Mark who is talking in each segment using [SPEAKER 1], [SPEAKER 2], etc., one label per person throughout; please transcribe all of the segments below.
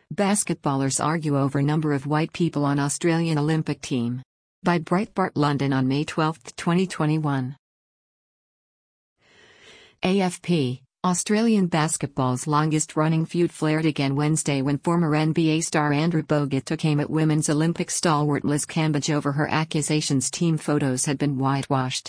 [SPEAKER 1] Basketballers argue over number of white people on Australian Olympic team. By Breitbart London on May 12, 2021. AFP, Australian basketball's longest-running feud flared again Wednesday when former NBA star Andrew Bogut took aim at women's Olympic stalwart Liz Cambage over her accusations team photos had been whitewashed.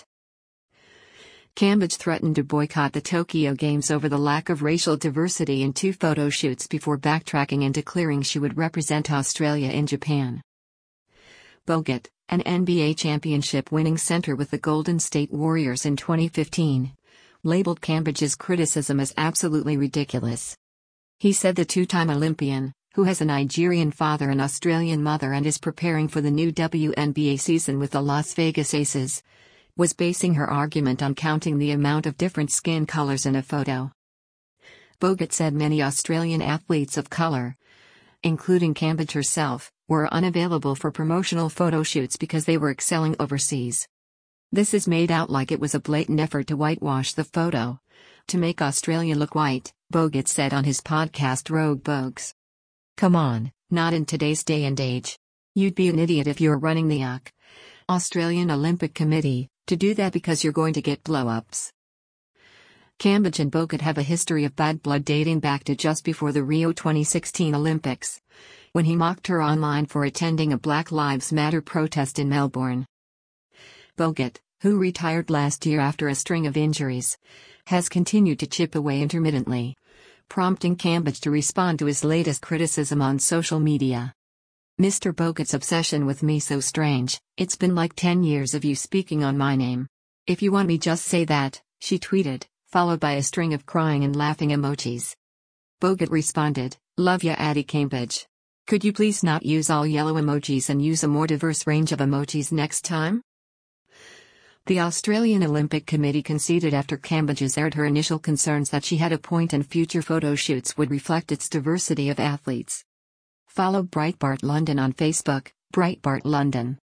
[SPEAKER 1] Cambage threatened to boycott the Tokyo Games over the lack of racial diversity in 2 photo shoots before backtracking and declaring she would represent Australia in Japan. Bogut, an NBA championship-winning center with the Golden State Warriors in 2015, labeled Cambage's criticism as absolutely ridiculous. He said the two-time Olympian, who has a Nigerian father and Australian mother and is preparing for the new WNBA season with the Las Vegas Aces, was basing her argument on counting the amount of different skin colors in a photo. Bogut said many Australian athletes of color, including Cambage herself, were unavailable for promotional photo shoots because they were excelling overseas. This is made out like it was a blatant effort to whitewash the photo, to make Australia look white, Bogut said on his podcast Rogue Bogues. Come on, not in today's day and age. You'd be an idiot if you're running the Australian Olympic Committee, to do that because you're going to get blow-ups. Cambage and Bogut have a history of bad blood dating back to just before the Rio 2016 Olympics, when he mocked her online for attending a Black Lives Matter protest in Melbourne. Bogut, who retired last year after a string of injuries, has continued to chip away intermittently, prompting Cambage to respond to his latest criticism on social media. Mr. Bogut's obsession with me so strange, it's been like 10 years of you speaking on my name. If you want me just say that, she tweeted, followed by a string of crying and laughing emojis. Bogut responded, love ya Addie Cambage. Could you please not use all yellow emojis and use a more diverse range of emojis next time? The Australian Olympic Committee conceded after Cambage's aired her initial concerns that she had a point and future photo shoots would reflect its diversity of athletes. Follow Breitbart London on Facebook, Breitbart London.